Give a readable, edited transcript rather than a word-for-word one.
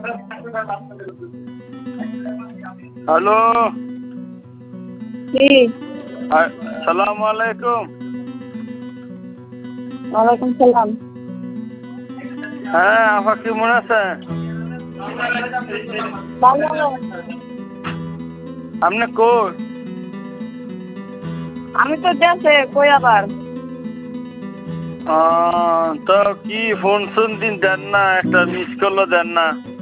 Hello, কি? আসসালামু আলাইকুম। ওয়ালাইকুম সালাম। হ্যাঁ, আপা কেমন আছেন? ভালো। আপনি কই? আমি তো দেশে, কই আবার? তো কি ফোন শুন দিন দেন না, একটা মিস কলও দেন না।